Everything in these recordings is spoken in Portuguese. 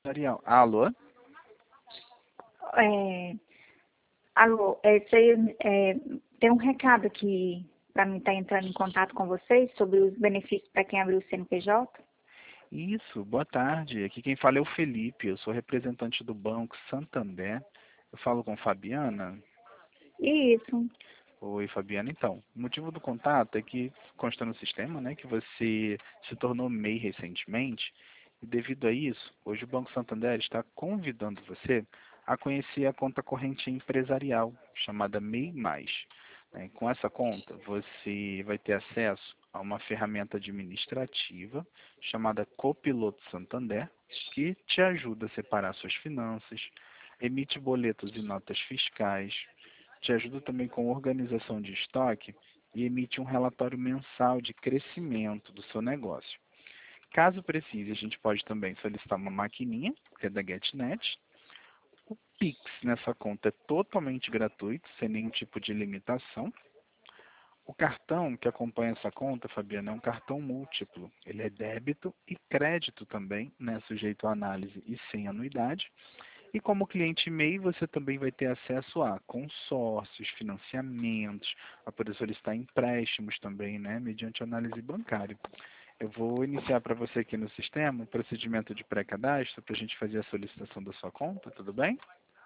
Ariel. Alô? É, alô, tem um recado aqui para mim estar entrando em contato com vocês sobre os benefícios para quem abriu o CNPJ. Isso, boa tarde. Aqui quem fala é o Felipe, eu sou representante do Banco Santander. Eu falo com Fabiana. Isso. Oi, Fabiana. Então, o motivo do contato é que consta no sistema, né, que você se tornou MEI recentemente. E devido a isso, hoje o Banco Santander está convidando você a conhecer a conta corrente empresarial, chamada MEI+. Com essa conta, você vai ter acesso a uma ferramenta administrativa chamada Copiloto Santander, que te ajuda a separar suas finanças, emite boletos e notas fiscais, te ajuda também com organização de estoque e emite um relatório mensal de crescimento do seu negócio. Caso precise, a gente pode também solicitar uma maquininha, que é da GetNet. O Pix nessa conta é totalmente gratuito, sem nenhum tipo de limitação. O cartão que acompanha essa conta, Fabiana, é um cartão múltiplo. Ele é débito e crédito também, né, sujeito à análise e sem anuidade. E como cliente MEI, você também vai ter acesso a consórcios, financiamentos, a poder solicitar empréstimos também, né, mediante análise bancária. Eu vou iniciar para você aqui no sistema um procedimento de pré-cadastro para a gente fazer a solicitação da sua conta, tudo bem?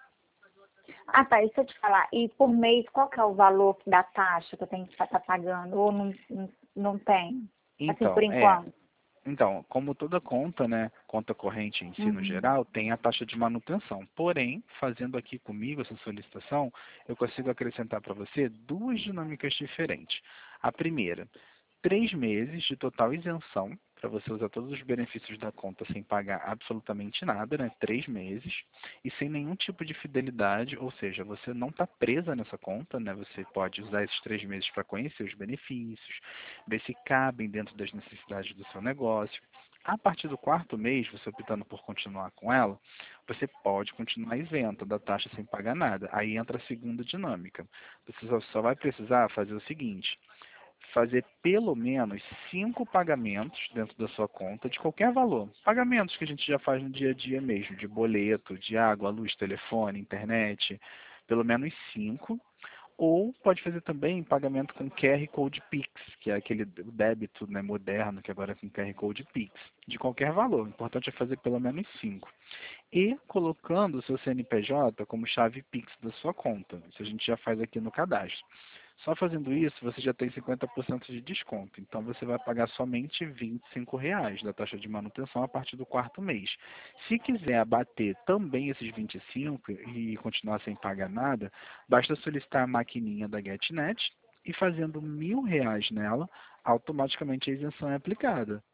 Ah, tá, isso eu te falar. E por mês, qual que é o valor da taxa que eu tenho que estar pagando? Ou não tem? Assim, por Então, enquanto. como toda conta, né, conta corrente em si no Uhum. geral, tem a taxa de manutenção. Porém, fazendo aqui comigo essa solicitação, eu consigo acrescentar para você duas dinâmicas diferentes. A primeira, 3 meses de total isenção, para você usar todos os benefícios da conta sem pagar absolutamente nada, né? 3 meses, e sem nenhum tipo de fidelidade, ou seja, você não está presa nessa conta, né? Você pode usar esses 3 meses para conhecer os benefícios, ver se cabem dentro das necessidades do seu negócio. A partir do 4 mês, você optando por continuar com ela, você pode continuar isento da taxa sem pagar nada. Aí entra a segunda dinâmica. Você só vai precisar fazer o seguinte: fazer pelo menos 5 pagamentos dentro da sua conta de qualquer valor. Pagamentos que a gente já faz no dia a dia mesmo, de boleto, de água, luz, telefone, internet, pelo menos 5. Ou pode fazer também pagamento com QR Code Pix, que é aquele débito, né, moderno, que agora é com QR Code Pix, de qualquer valor. O importante é fazer pelo menos 5. E colocando o seu CNPJ como chave Pix da sua conta. Isso a gente já faz aqui no cadastro. Só fazendo isso, você já tem 50% de desconto. Então, você vai pagar somente R$ 25 da taxa de manutenção a partir do 4 mês. Se quiser abater também esses 25 e continuar sem pagar nada, basta solicitar a maquininha da GetNet e fazendo R$ 1.000 nela, automaticamente a isenção é aplicada.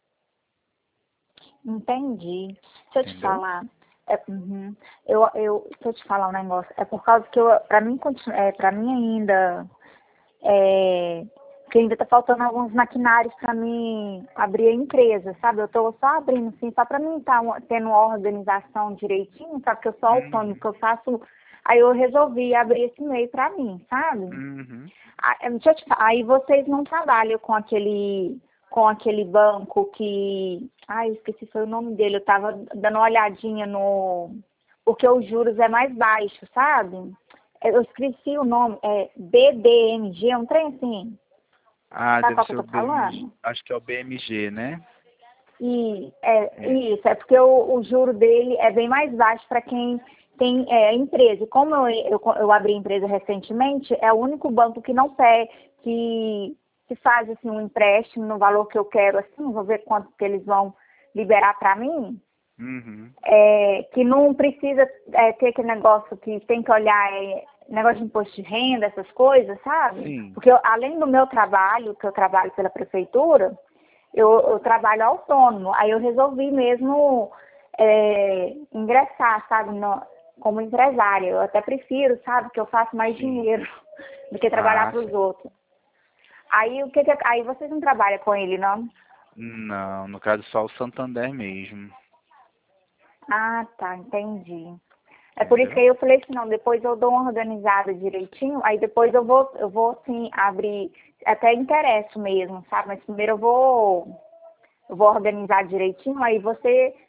Entendi. Deixa eu te Entendeu? falar. Uhum. Deixa eu te falar um negócio. É por causa que para mim ainda, que ainda tá faltando alguns maquinários para mim abrir a empresa, sabe? Eu tô só abrindo, assim, só para mim estar tendo uma organização direitinho, sabe? Que eu sou autônomo, Uhum. que eu faço. Aí eu resolvi abrir esse e-mail para mim, sabe? Uhum. Deixa eu te falar, aí vocês não trabalham com aquele banco que, ai, esqueci foi o nome dele, eu tava dando uma olhadinha porque os juros é mais baixo, sabe? Eu esqueci o nome, é BDMG, um trem assim, Ah, sabe deve qual que ser eu o tô BMG. falando? Acho que é o BMG, né? E É. isso, é porque o juro dele é bem mais baixo para quem tem empresa. E como eu abri empresa recentemente, é o único banco que não pede, que faz assim, um empréstimo no valor que eu quero, assim, vou ver quanto que eles vão liberar para mim, Uhum. que não precisa ter aquele negócio que tem que olhar, negócio de imposto de renda, essas coisas, sabe? Sim. Porque além do meu trabalho, que eu trabalho pela prefeitura, eu trabalho autônomo, aí eu resolvi mesmo ingressar, sabe, como empresária. Eu até prefiro, sabe, que eu faço mais Sim. dinheiro do que trabalhar Ah, para os sim. outros. Aí aí vocês não trabalham com ele, não? Não, no caso só o Santander mesmo. Ah, tá, entendi. É por isso que Entendeu? aí eu falei assim, não, depois eu dou uma organizada direitinho, aí depois eu vou assim, abrir, até interesso mesmo, sabe? Mas primeiro eu vou organizar direitinho, aí você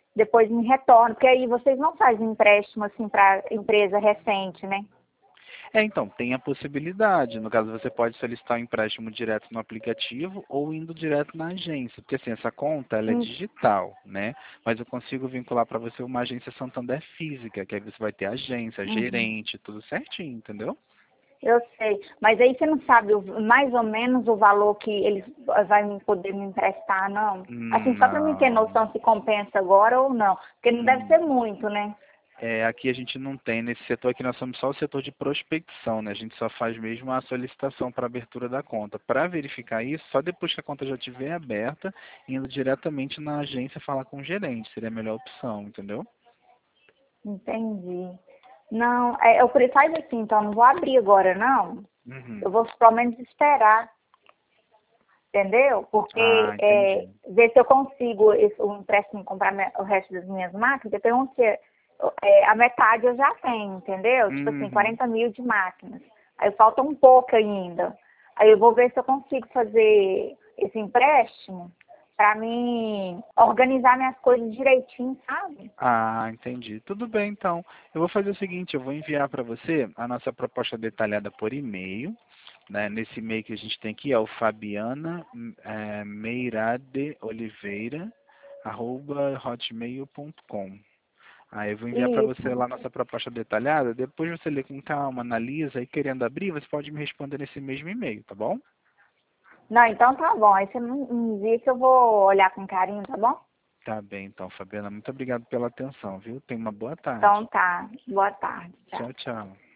depois me retornam, porque aí vocês não fazem empréstimo assim para empresa recente, né? Então, tem a possibilidade. No caso, você pode solicitar um empréstimo direto no aplicativo ou indo direto na agência. Porque, assim, essa conta, ela é Hum, digital, né? Mas eu consigo vincular para você uma agência Santander física, que aí você vai ter agência, Uhum. gerente, tudo certinho, entendeu? Eu sei, mas aí você não sabe mais ou menos o valor que eles vão poder me emprestar, não? Assim, só para mim ter Não. noção se compensa agora ou não, porque não deve Hum. ser muito, né? Aqui a gente não tem, nesse setor aqui nós somos só o setor de prospecção, né? A gente só faz mesmo a solicitação para abertura da conta. Para verificar isso, só depois que a conta já estiver aberta, indo diretamente na agência falar com o gerente, seria a melhor opção, entendeu? Entendi. Não, eu faz assim, então não vou abrir agora, não. Eu Uhum. vou pelo menos esperar, entendeu? Ah, Porque entendi. ver se eu consigo o empréstimo comprar o resto das minhas máquinas, eu tenho que a metade eu já tenho, entendeu? Tipo assim, Uhum. 40 mil de máquinas. Aí falta um pouco ainda. Aí eu vou ver se eu consigo fazer esse empréstimo para mim organizar minhas coisas direitinho, sabe? Ah, entendi. Tudo bem, então. Eu vou fazer o seguinte, eu vou enviar para você a nossa proposta detalhada por e-mail, né? Nesse e-mail que a gente tem aqui é o Fabiana Meirade Oliveira @hotmail.com. Aí eu vou enviar para você Isso. lá a nossa proposta detalhada, depois você lê com calma, analisa e querendo abrir, você pode me responder nesse mesmo e-mail, tá bom? Não, então tá bom. Aí você me diz que eu vou olhar com carinho, tá bom? Tá bem, então, Fabiana, muito obrigado pela atenção, viu? Tenha uma boa Então tarde. tá. Boa tarde. Tchau. Tchau, tchau.